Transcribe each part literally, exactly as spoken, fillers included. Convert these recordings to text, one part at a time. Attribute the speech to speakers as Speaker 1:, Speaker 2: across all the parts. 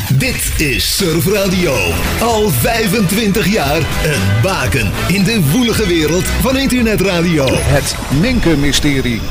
Speaker 1: Dit is Surf Radio. Al vijfentwintig jaar een baken in de woelige wereld van internetradio.
Speaker 2: Het Ninken-mysterie.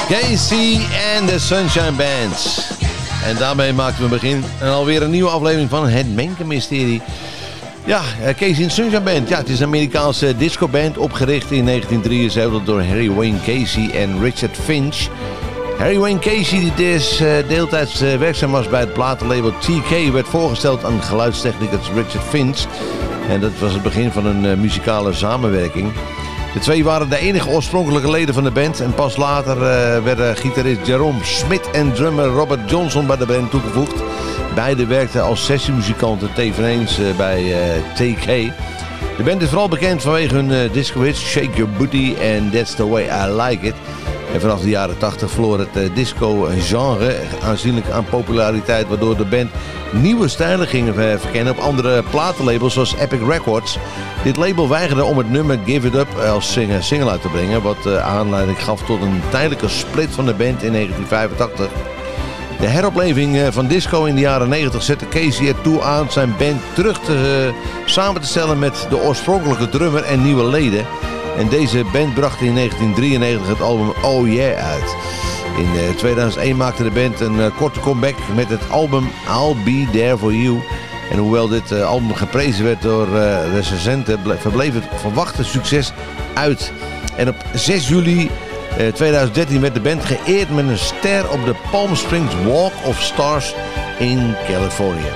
Speaker 3: Casey and the Sunshine Band. En daarmee maakten we begin en alweer een nieuwe aflevering van Het Menken-mysterie. Ja, Casey and the Sunshine Band. Ja, het is een Amerikaanse discoband opgericht in negentien drieënzeventig door Harry Wayne Casey en Richard Finch. Harry Wayne Casey, die dus uh, deeltijds uh, werkzaam was bij het platenlabel T K, werd voorgesteld aan geluidstechnicus Richard Finch. En dat was het begin van een uh, muzikale samenwerking. De twee waren de enige oorspronkelijke leden van de band en pas later uh, werden gitarist Jerome Smith en drummer Robert Johnson bij de band toegevoegd. Beiden werkten als sessiemuzikanten teveneens uh, bij uh, T K. De band is vooral bekend vanwege hun uh, disco-hits Shake Your Booty en That's The Way I Like It. En vanaf de jaren tachtig verloor het uh, disco-genre aanzienlijk aan populariteit, waardoor de band nieuwe stijlen gingen uh, verkennen op andere platenlabels zoals Epic Records. Dit label weigerde om het nummer Give It Up als single, single uit te brengen, wat uh, aanleiding gaf tot een tijdelijke split van de band in negentien vijfentachtig. De heropleving uh, van disco in de jaren negentig zette Casey ertoe aan zijn band terug te, uh, samen te stellen met de oorspronkelijke drummer en nieuwe leden. En deze band bracht in negentien drieënnegentig het album Oh Yeah uit. In uh, tweeduizend één maakte de band een uh, korte comeback met het album I'll Be There For You. En hoewel dit uh, album geprezen werd door uh, recensenten, verbleef het verwachte succes uit. En op zes juli uh, tweeduizend dertien werd de band geëerd met een ster op de Palm Springs Walk of Stars in Californië.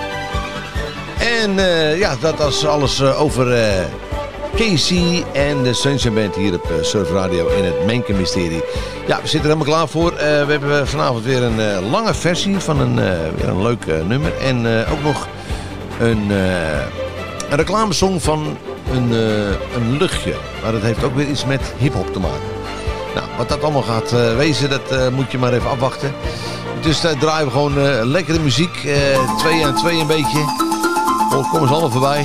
Speaker 3: En uh, ja, dat was alles uh, over uh, Casey en de Sunshine Band hier op uh, Surf Radio in het Menken-mysterie. Ja, we zitten er helemaal klaar voor. Uh, we hebben vanavond weer een uh, lange versie van een, uh, weer een leuk uh, nummer. En uh, ook nog een, uh, een reclamesong van een, uh, een luchtje. Maar dat heeft ook weer iets met hiphop te maken. Nou, wat dat allemaal gaat uh, wezen, dat uh, moet je maar even afwachten. Dus uh, draaien we gewoon uh, lekkere muziek. Uh, twee aan twee een beetje. Oh, kom eens allemaal voorbij.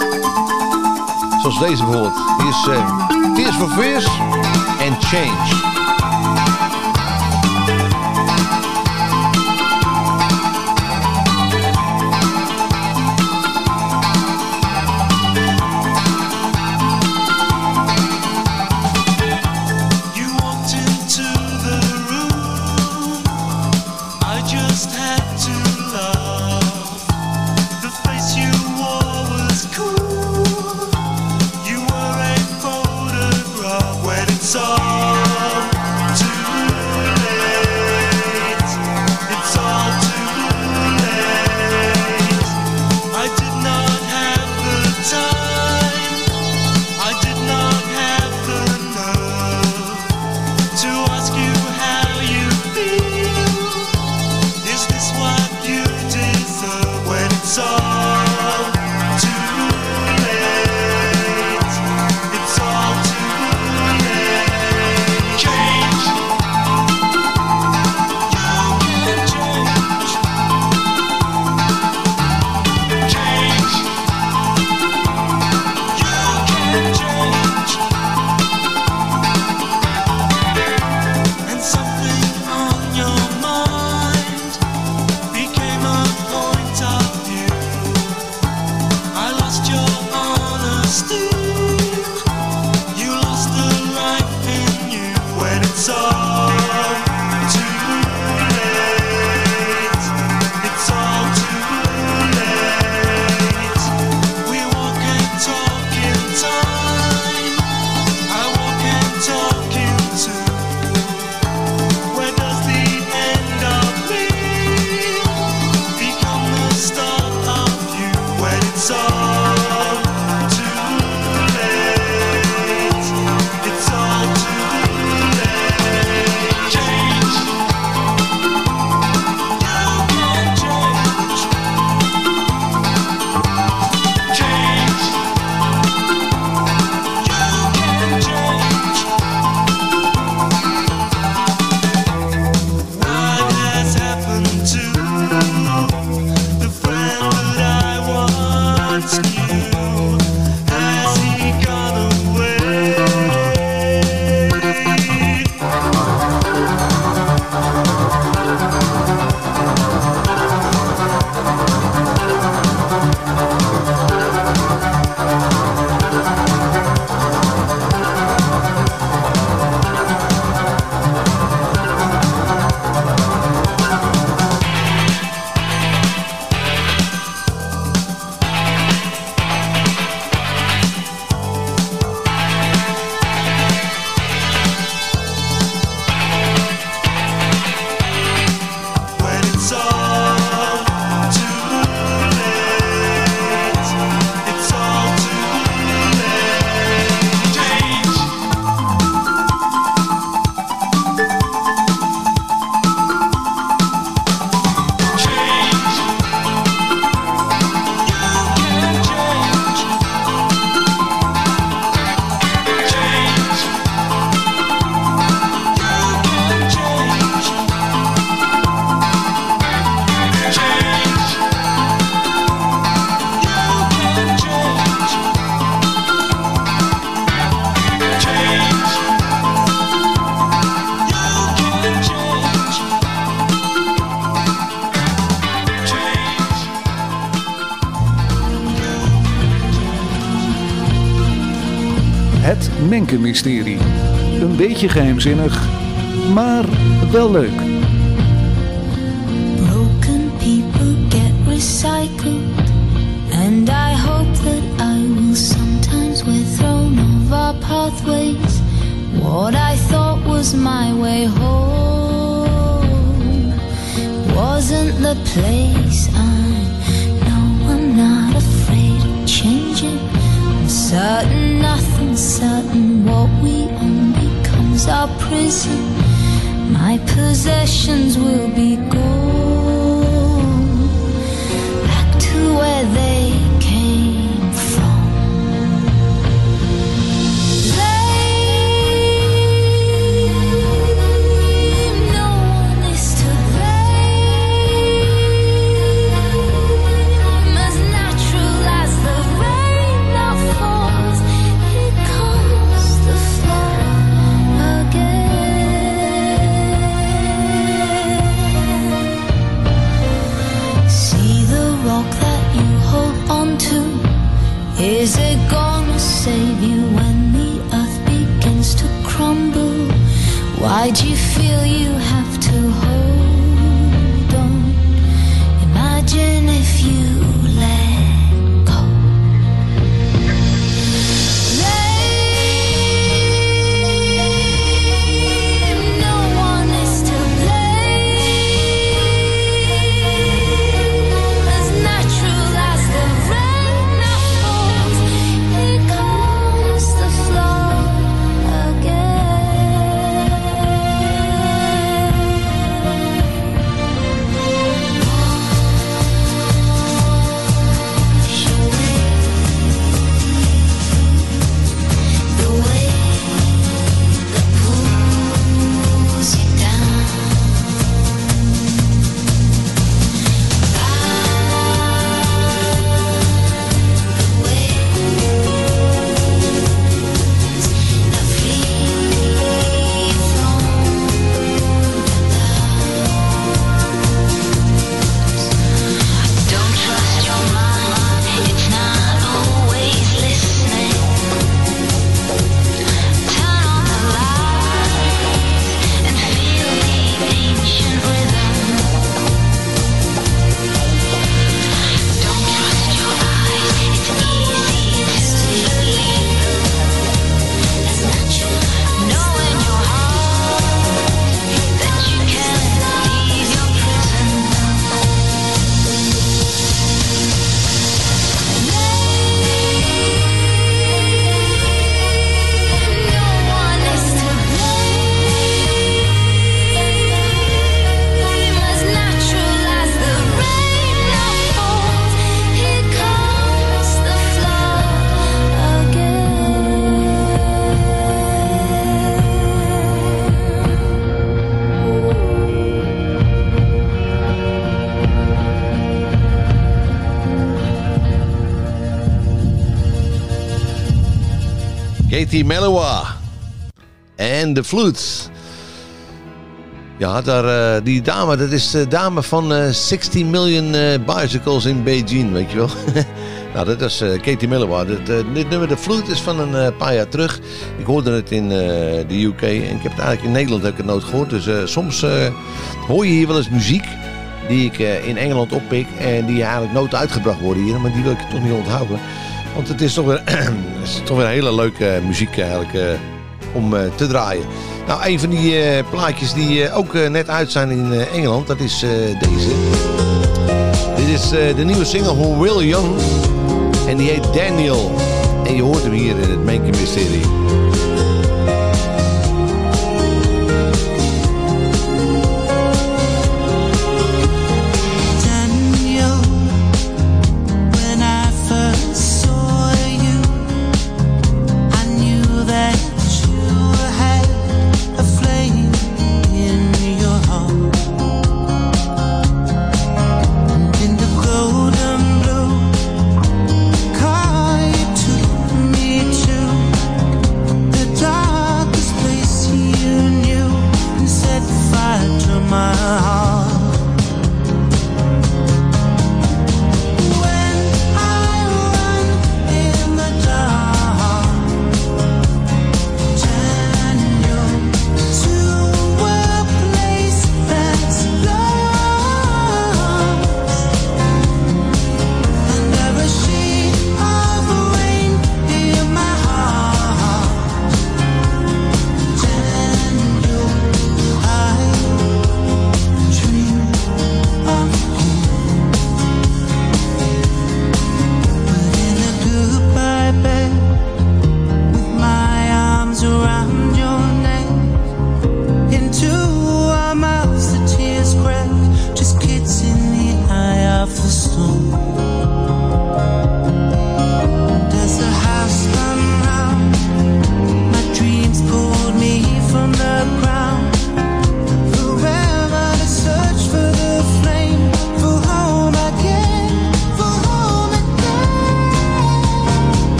Speaker 3: Zoals deze bijvoorbeeld. Hier is uh, Tears for Fears en Change.
Speaker 4: Point of view.
Speaker 2: Menke Mysterie. Een beetje geheimzinnig, maar wel leuk.
Speaker 4: Broken people get recycled, and I hope that I will sometimes we're thrown off our pathways. What I thought was my way home wasn't the place I know. I'm not afraid of changing. I'm certain nothing's certain. What we own becomes our prison. My possessions will be gone back to where they came from. Blame, no one is to blame. As natural as the rain that falls, it comes to flow again. See the rock that you hold onto. Is it gonna save you when the earth begins to crumble? Why'd you feel you have to hold on? Imagine if you let go. Blame, no one is to blame. As natural as the rain that falls, it comes to flow again. Wash away the wave that pulls you down. Don't trust your mind, it's not always listening. Turn on the lights and feel the ancient rhythm. Don't trust your eyes, it's easy to believe. It's natural. Know in your heart that you can leave your prison. No one is to blame. As natural as the rain that falls, here comes the flow
Speaker 3: Katie Melua en de Flutes. Ja, daar, uh, die dame, dat is de dame van uh, zestien miljoen uh, bicycles in Beijing, weet je wel. Nou, dat is uh, Katie Melua. Dit, uh, dit nummer, de Flute, is van een uh, paar jaar terug. Ik hoorde het in uh, de U K en ik heb het eigenlijk in Nederland heb ik het nooit gehoord. Dus uh, soms uh, hoor je hier wel eens muziek die ik uh, in Engeland oppik en die eigenlijk nooit uitgebracht worden hier. Maar die wil ik toch niet onthouden. Want het is toch weer, is toch weer hele leuke muziek eigenlijk uh, om uh, te draaien. Nou, een van die uh, plaatjes die uh, ook uh, net uit zijn in uh, Engeland, dat is uh, deze. Dit is uh, de nieuwe single van Will Young en die heet Daniel. En je hoort hem hier in het Menke Mysterie.
Speaker 5: Call you to me too.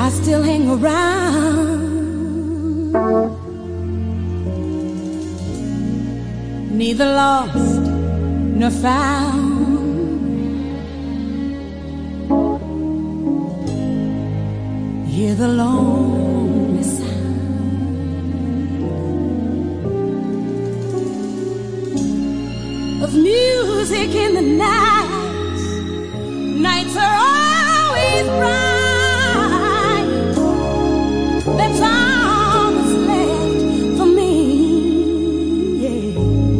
Speaker 5: I still hang around. Neither lost nor found. Hear the lonely sound of music in the night. Nights are always bright. That's all that's left for me. Yeah.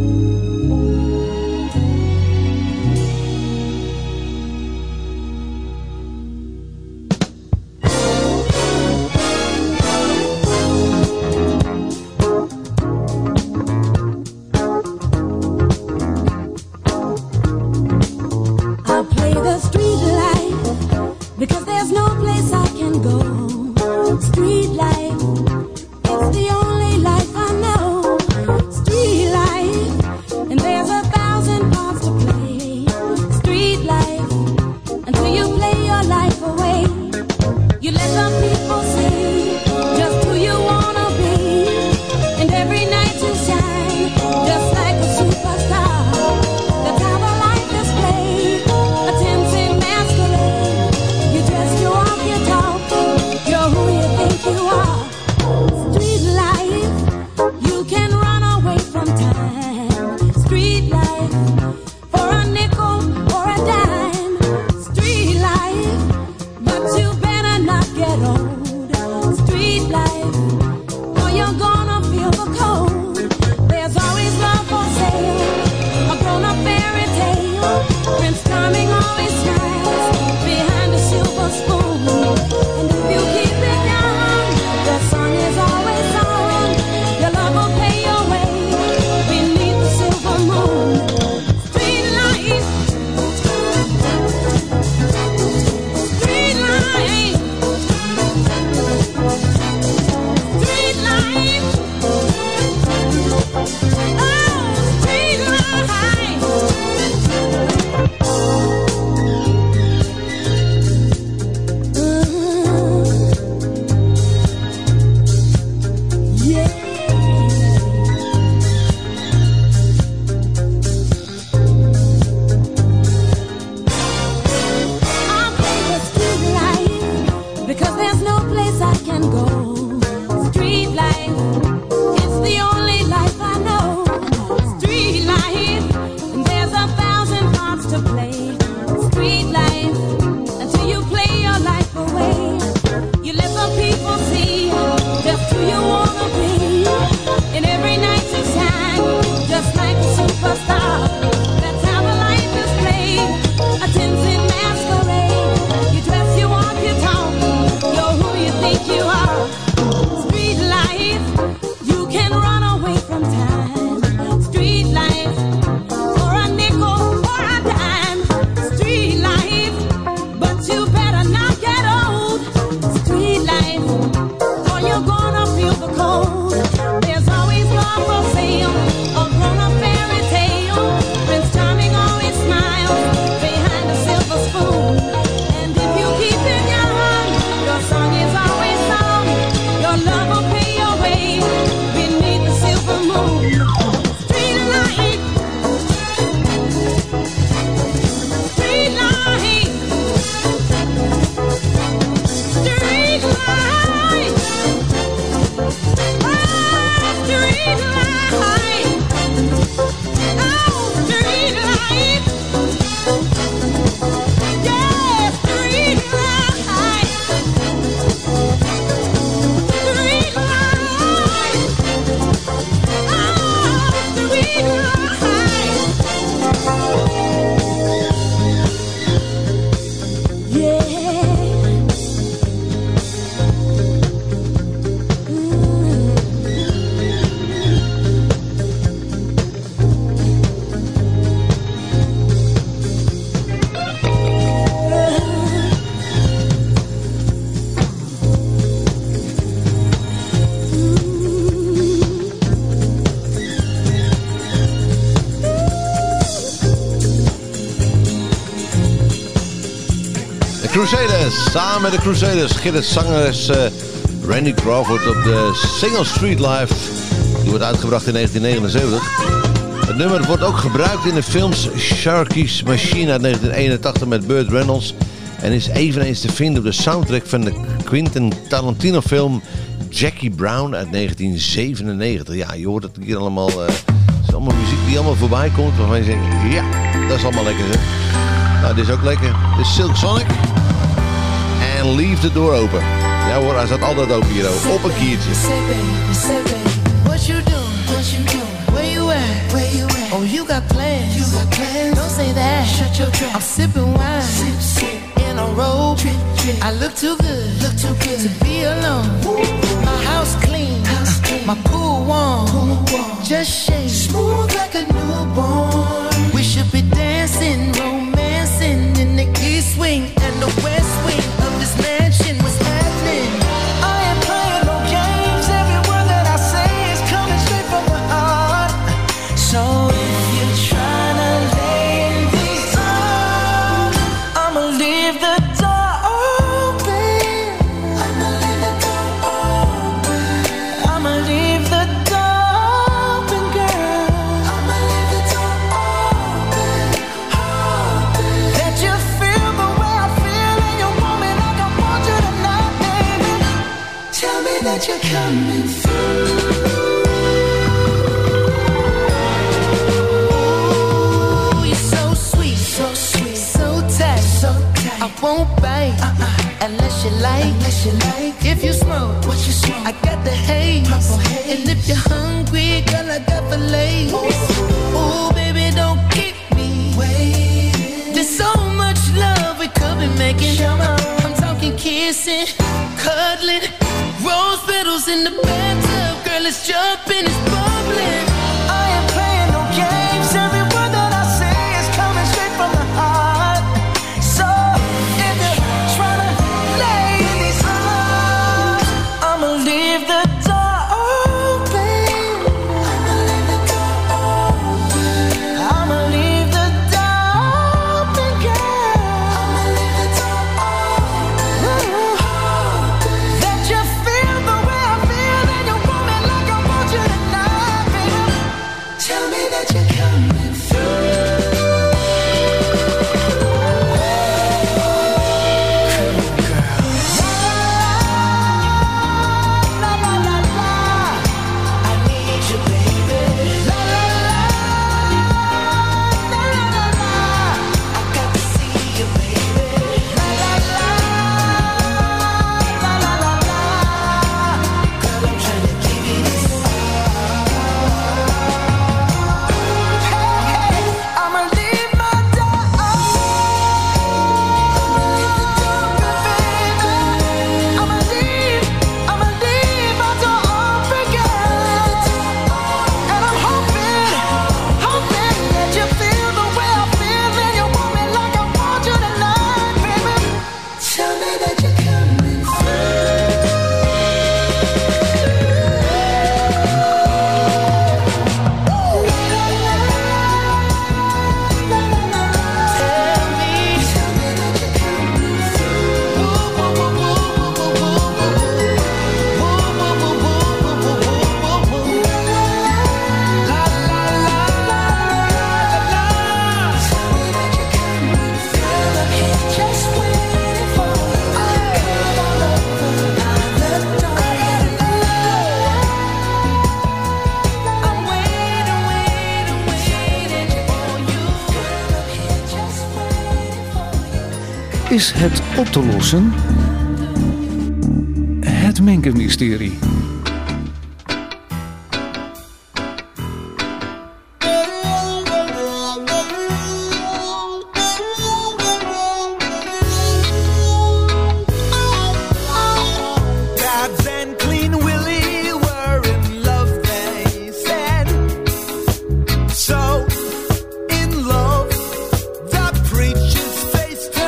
Speaker 5: I'll play the street life because there's no place I can go. Street life, it's the only life I know. Street life, and there's a thousand parts to play. Street life, until you play your life away. You let the people say just who you wanna be, and every night you shine just like a superstar. That's how the life is played, a tempting masquerade. You dress, you walk, you talk, you're who you think you are. Street life, you can run away from time. Street life, for a nickel or a dime. Street life, but you better not get old.
Speaker 3: Crusaders, samen met de Crusaders, Gilles zangeres uh, Randy Crawford op de Single Street Live. Die wordt uitgebracht in negentien negenenzeventig. Het nummer wordt ook gebruikt in de films Sharky's Machine uit negentien eenentachtig met Burt Reynolds. En is eveneens te vinden op de soundtrack van de Quentin Tarantino film Jackie Brown uit negentien zevenennegentig. Ja, je hoort het hier allemaal. Uh, het is allemaal muziek die allemaal voorbij komt waarvan je denkt, ja, dat is allemaal lekker zeg. Nou, dit is ook lekker. Dit is Silk Sonic. En Leave the Door Open. Ja hoor, hij staat altijd open hier op een kiertje.
Speaker 6: What you doing? What you doing? Where you at? Where you at? Oh, you got plans. You got plans. Don't say that. Shut your trap. I'm sipping wine. Sip, sip. In a robe. Trip, trip. I look too good. Look too good to be alone. Woo. My house clean. House clean. My pool warm. Pool warm. Just shake. Smooth like a newborn. We should be dancing, romancing in the east wing and the west wing of this mansion. What's happening? I ain't playing no games. Every word that I say is coming straight from the heart. So if you're trying to lay in these arms, I'ma leave the door open. I'ma leave the door open. I'ma leave the door open, girl. I'ma leave the door open, open. Let you feel the way I feel and you want me like I want you tonight, baby. Tell me that you're coming through. I won't bite uh-uh. unless you like. Unless you like. If you smoke, what you smoke? I got the haze. haze. And if you're hungry, girl, I got fillets. Ooh, baby, don't keep me waiting. There's so much love we could be making. I'm talking kissing, cuddling, rose petals in the bathtub. Girl, it's jumping, it's bubbling. I ain't playing no games. Every word that I say is coming straight from the heart. Leave the door open. I'ma leave the door open. I'ma leave the door open, girl. I'ma leave the door open. Let you feel the way I feel and you want me like I want you tonight, baby. Tell me that you're coming through.
Speaker 2: Is het op te lossen? Het Menkenmysterie.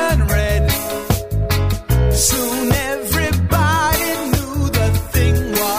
Speaker 7: Soon everybody knew the thing was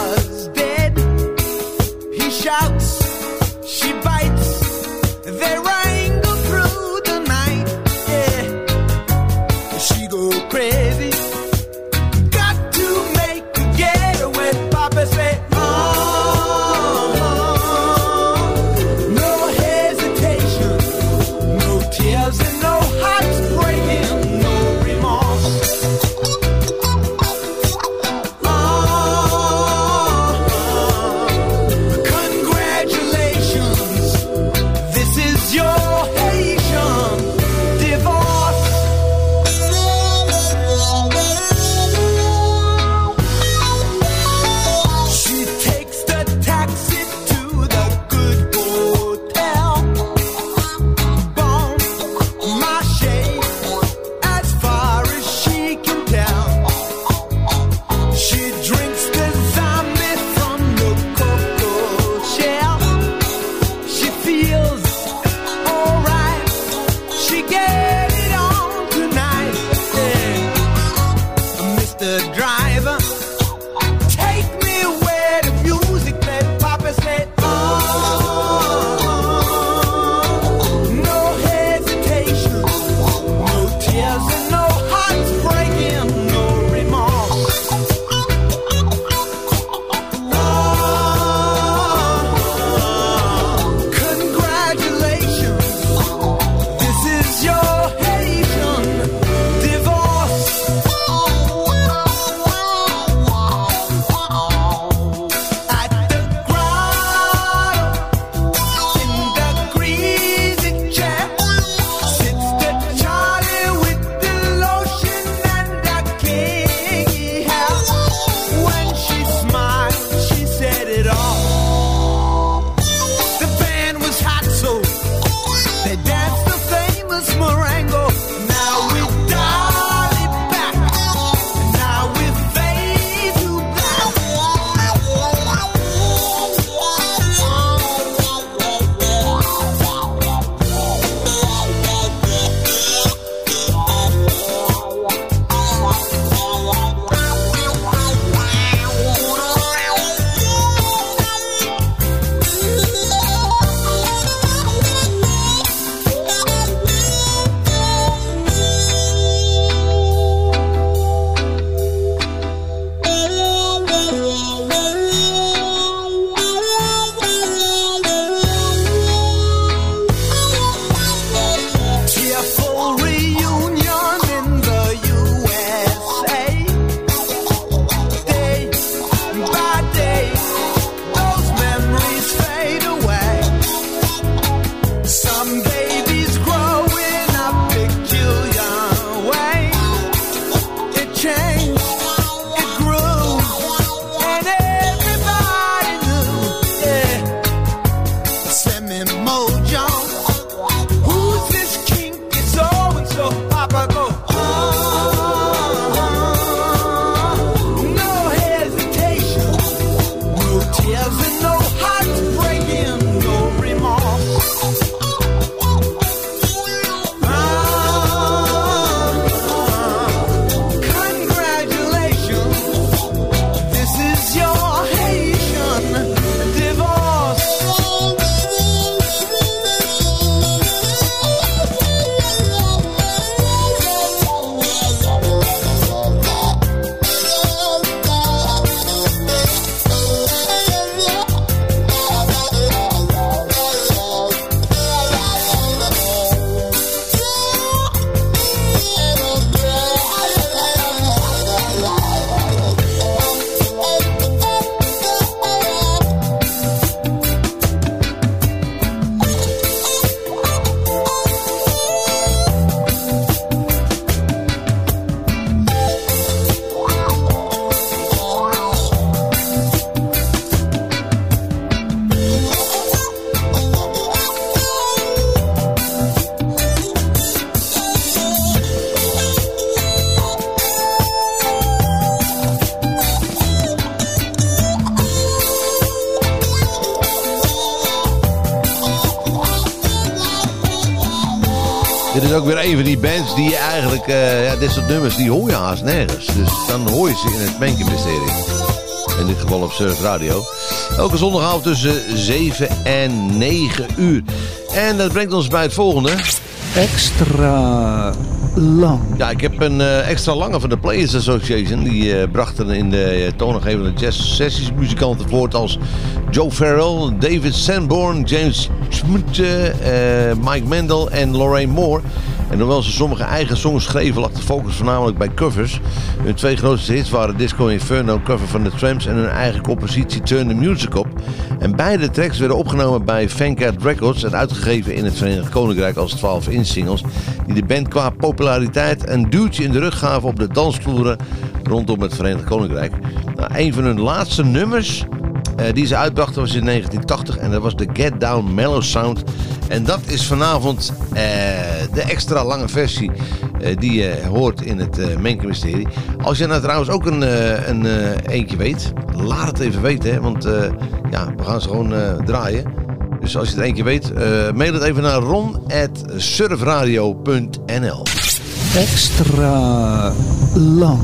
Speaker 3: ook weer een van die bands die je eigenlijk, uh, ja, dit soort nummers, die hoor je haast nergens. Dus dan hoor je ze in het Menkenmysterie. In dit geval op Surf Radio. Elke zondagavond tussen zeven en negen uur. En dat brengt ons bij het volgende.
Speaker 2: Extra lang.
Speaker 3: Ja, ik heb een uh, extra lange van de Players Association. Die uh, brachten in de uh, toonaangevende jazz sessies muzikanten voort als Joe Farrell, David Sanborn, James Smoot, uh, Mike Mendel en Lorraine Moore. En hoewel ze sommige eigen songs schreven, lag de focus voornamelijk bij covers. Hun twee grootste hits waren Disco Inferno, cover van The Tramps, en hun eigen compositie Turn the Music Up. En beide tracks werden opgenomen bij Fancat Records en uitgegeven in het Verenigd Koninkrijk als twaalf inch singles, die de band qua populariteit een duwtje in de rug gaven op de dansvloeren rondom het Verenigd Koninkrijk. Nou, een van hun laatste nummers uh, die ze uitbrachten was in negentien tachtig en dat was de Get Down Mellow Sound. En dat is vanavond uh, de extra lange versie uh, die je hoort in het uh, Menkenmysterie. Als je nou trouwens ook een, uh, een uh, eentje weet, laat het even weten. Hè, want uh, ja, we gaan ze gewoon uh, draaien. Dus als je er eentje weet, uh, mail het even naar ron at surfradio punt n l.
Speaker 2: Extra lang.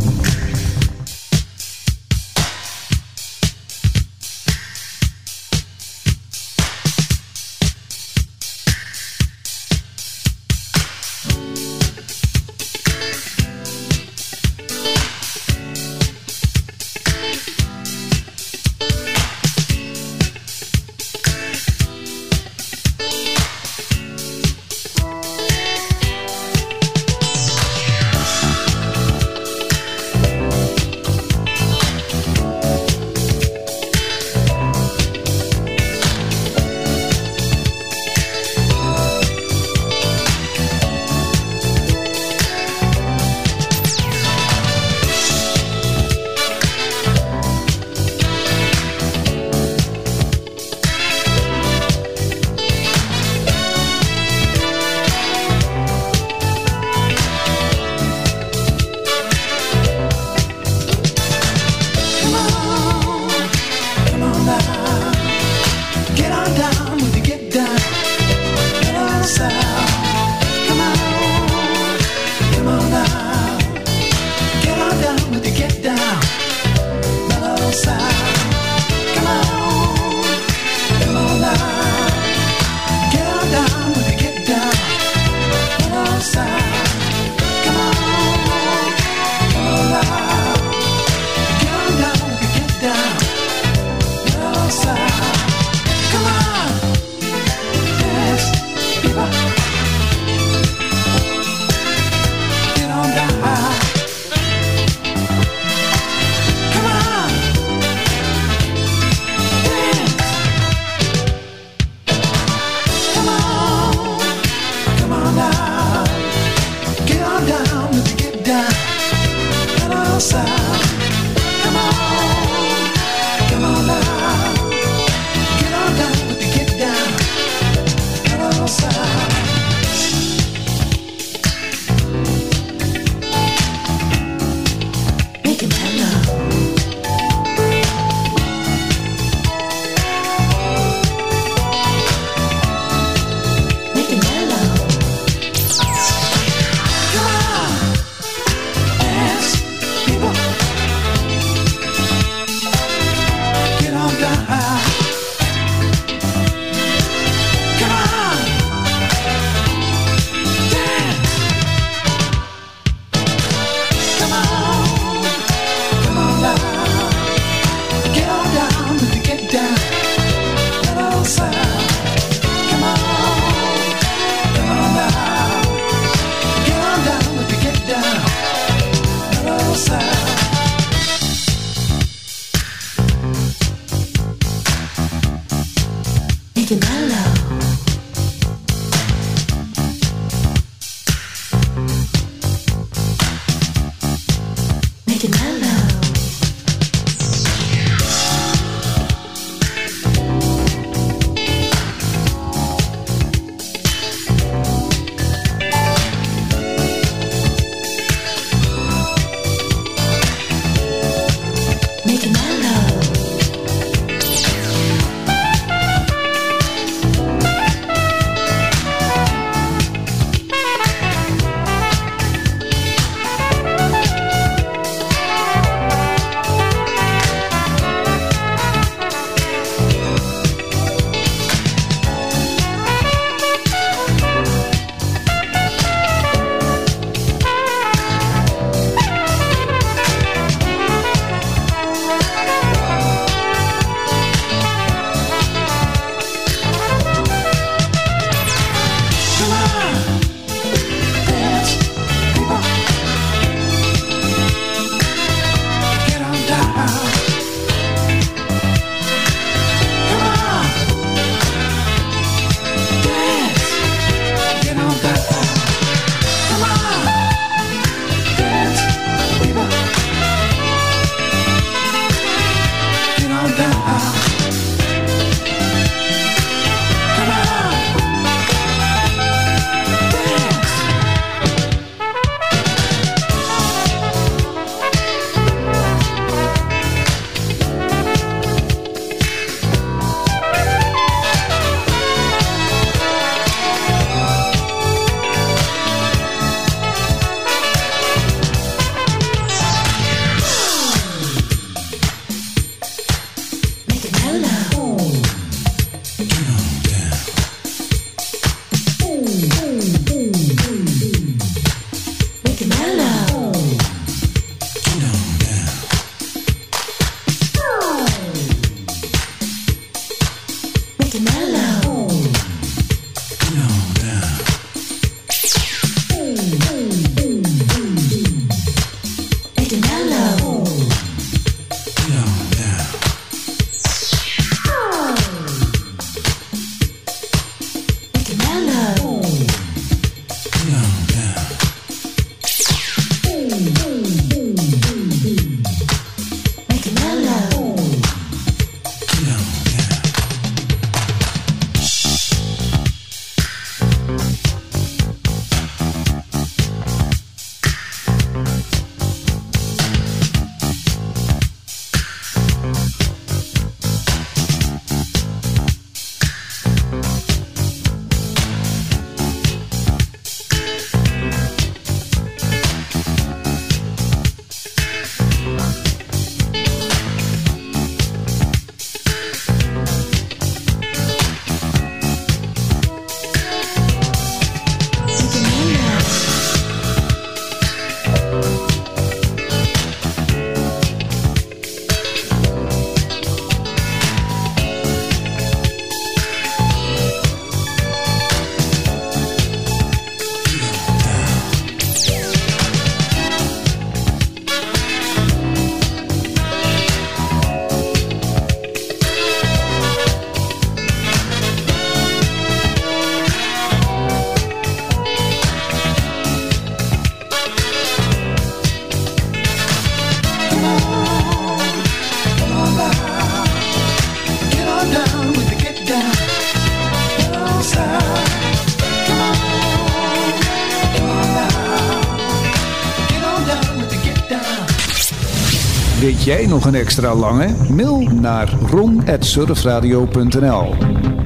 Speaker 2: Weet jij nog een extra lange? Mail naar ron at surfradio punt n l.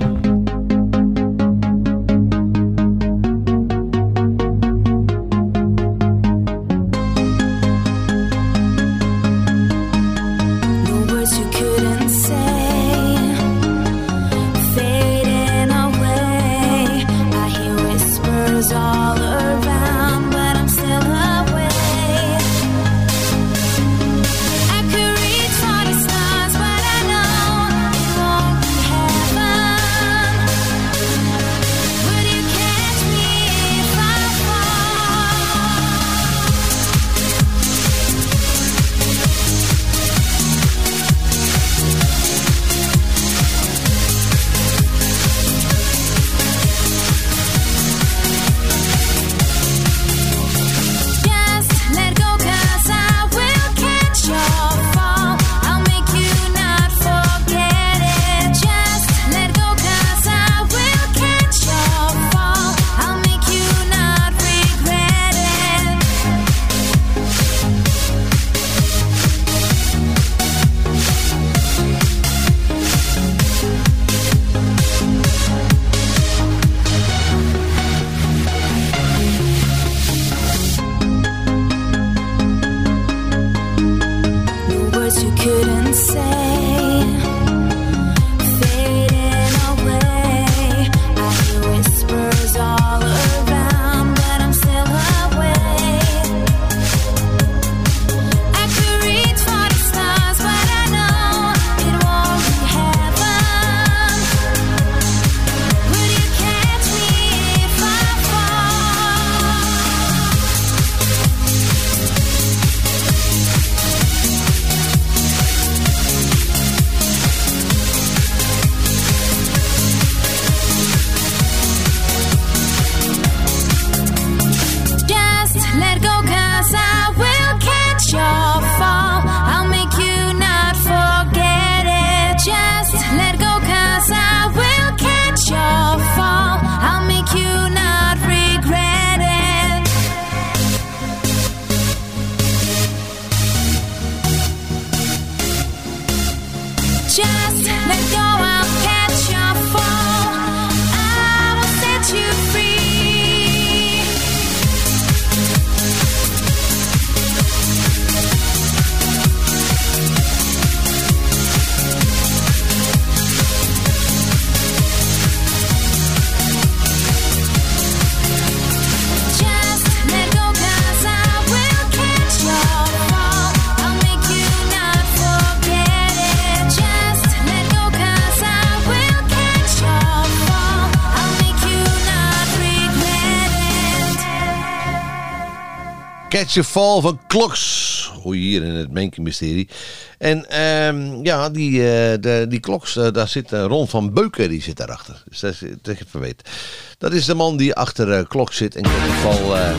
Speaker 3: Catch a Fall van Clocks. Hoor je hier in het Menke Mysterie. En um, ja, die, uh, de, die Clocks, uh, daar zit uh, Ron van Beuken, die zit daarachter. Dus dat is, dat je even weet. Dat is de man die achter uh, Clocks zit. En Catch a Fall. Uh...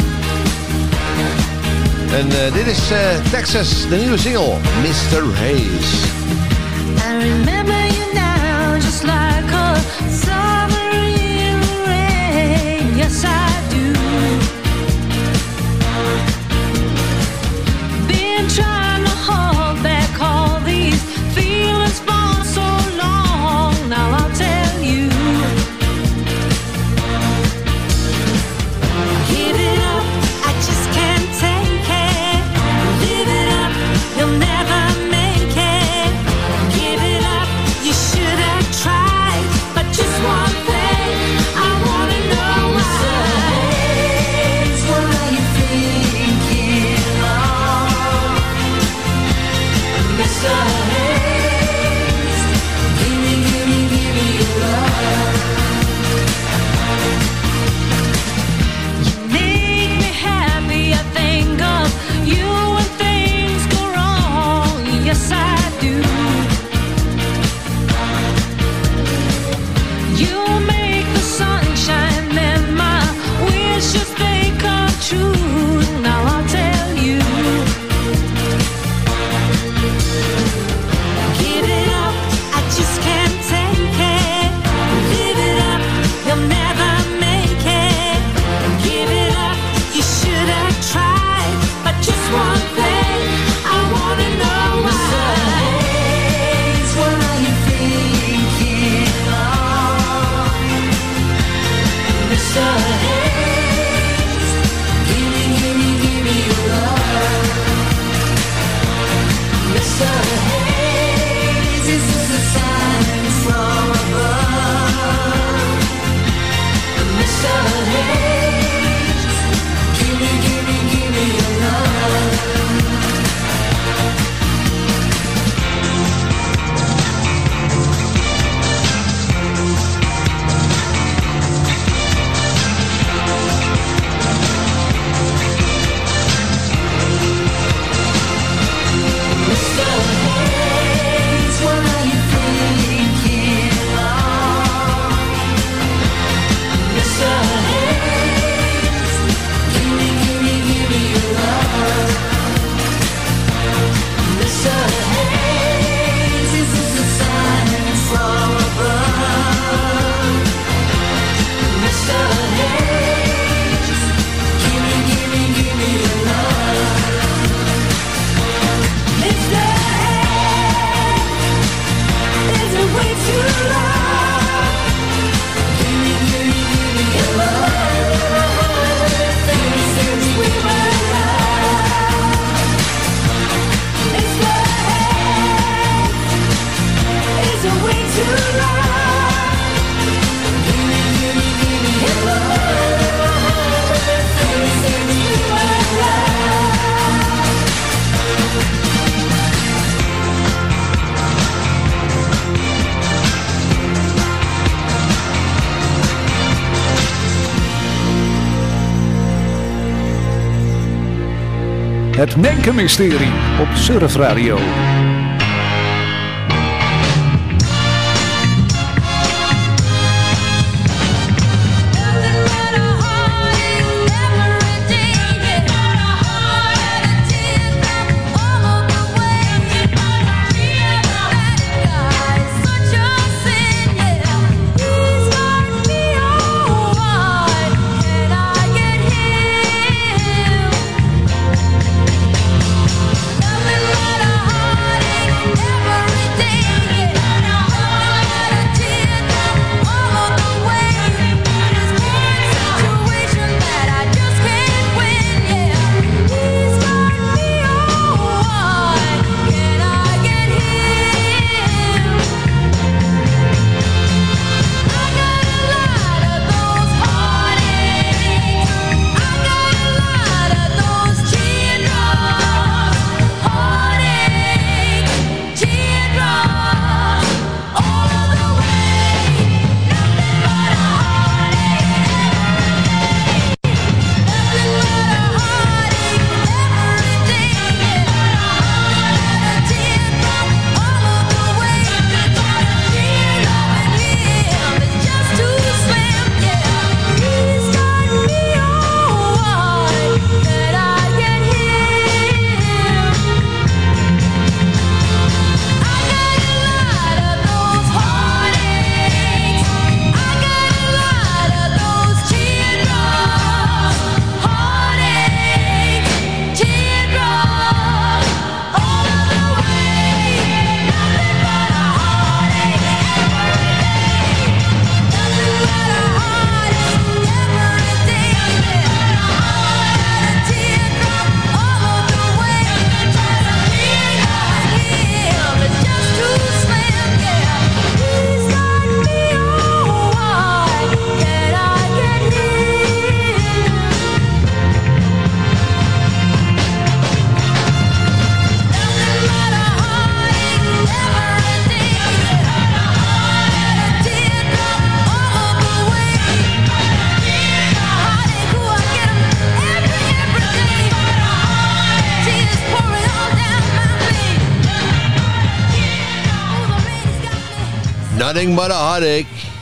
Speaker 3: En uh, dit is uh, Texas, de nieuwe single, mister Hayes.
Speaker 7: I remember you now, just like a summer in the rain. Yes, I do. Been trying to hold back all these feelings for so long. Now I'll tell you. Give it up, I just can't take it. Live it up, you'll never make it. Give it up, you should have tried, but just
Speaker 2: Het Menkenmysterie op Surfradio.
Speaker 3: Nothing but a heartache.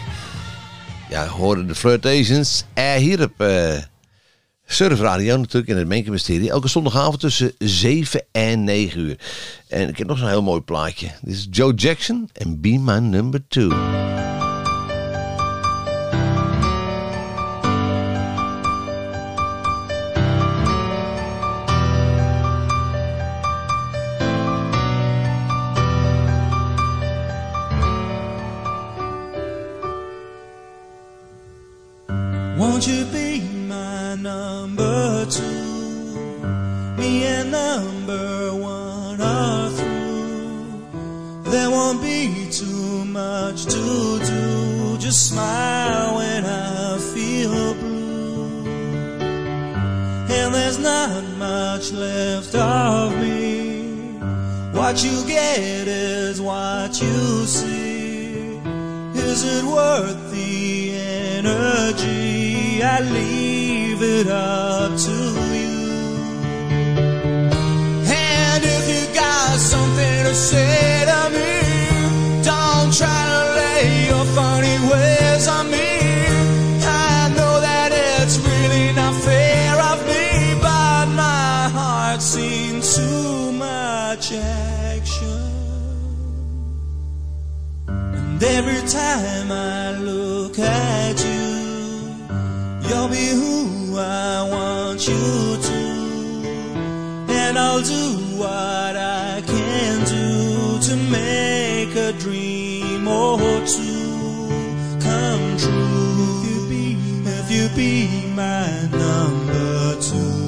Speaker 3: Ja, horen de Flirtations. Uh, hier op uh, Surfradio natuurlijk in het Menkenmysterie. Elke zondagavond tussen zeven en negen uur. En ik heb nog zo'n heel mooi plaatje. Dit is Joe Jackson en Be My Number Two.
Speaker 8: Won't you be my number two? Me and number one are through. There won't be too much to do. Just smile when I feel blue. And there's not much left of me. What you get is what you see. Is it worth the energy? I leave it up to you. And if you got something to say to me, don't try to lay your funny ways on me. I know that it's really not fair of me, but my heart's seen too much action. And every time I look at you, you'll be who I want you to. And I'll do what I can do to make a dream or two come true. If you be, if you be my number two.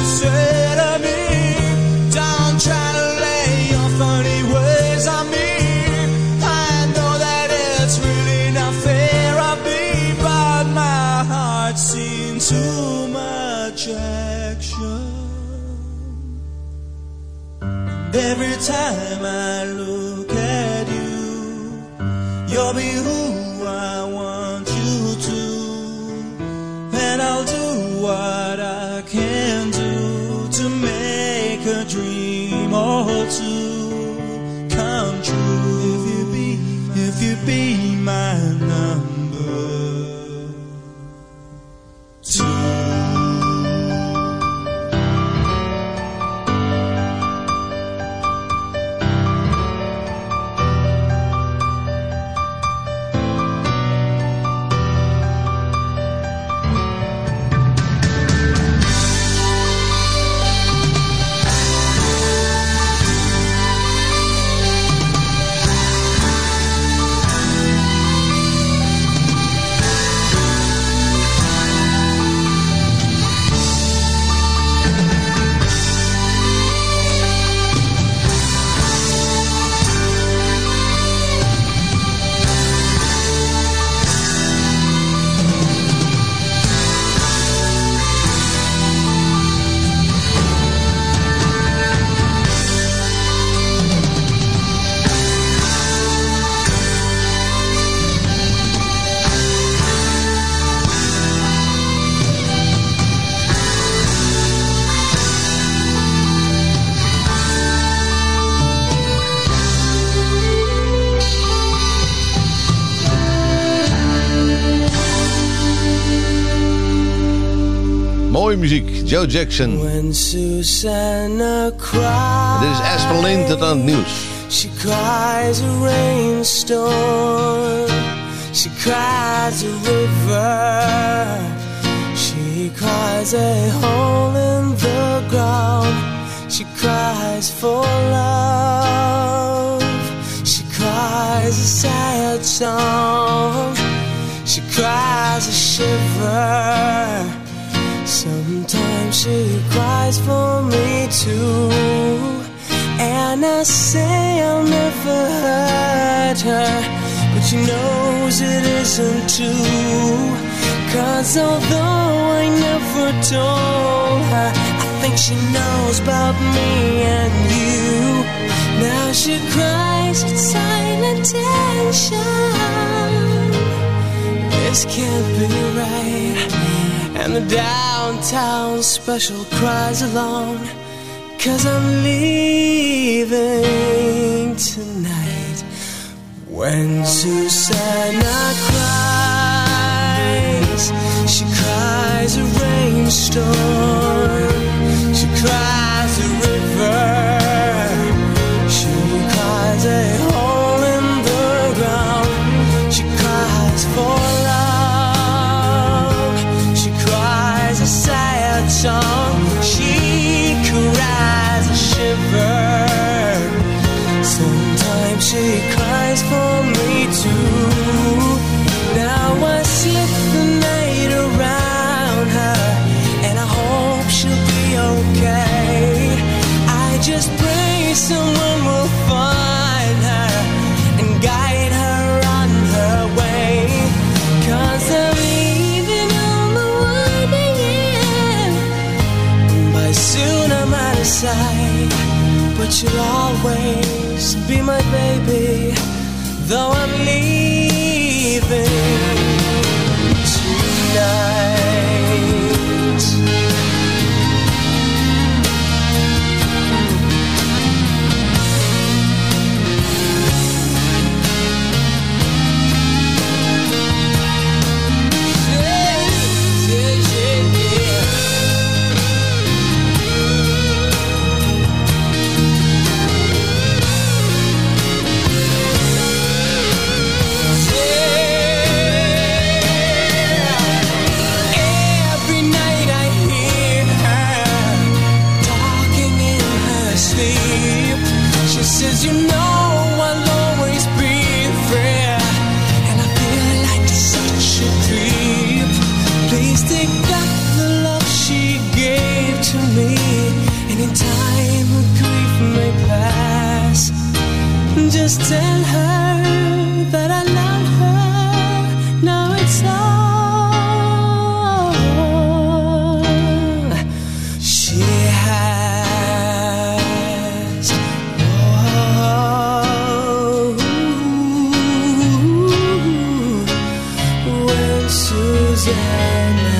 Speaker 8: say to me, don't try to lay your funny ways on me. I know that it's really not fair of me, but my heart's seen too much action. Every time I look at you, you'll be who I want you to, and I'll do what I can do to make a dream or two come true. If you be, if you be my number two.
Speaker 3: Mooie muziek, Joe Jackson.
Speaker 6: When Susanna cries,
Speaker 3: Dit is Aspen tot aan het nieuws.
Speaker 6: She cries a rainstorm. She cries a river. She cries a hole in the ground. She cries for love. She cries a sad song. She cries a shiver. Sometimes she cries for me too. And I say I'll never hurt her, but she knows it isn't true. Cause although I never told her, I think she knows about me and you. Now she cries in silent tension. This can't be right. And the downtown special cries along, cause I'm leaving tonight. When Susanna cries, she cries a rainstorm. She cries a river. She cries a hole in the ground. She cries for love. She cries a sad song. She cries a shiver. Sometimes she cries for me too. Now I slip the night around her, and I hope she'll be okay. I just pray someone will find her and guide her on her way. Cause I'm leaving on the winding end. By soon I'm out of sight, but you'll always be my baby, though I'm leaving tonight. Yeah, yeah, yeah.
Speaker 8: Just tell her that I love her. Now it's all she has. Oh, when Susanna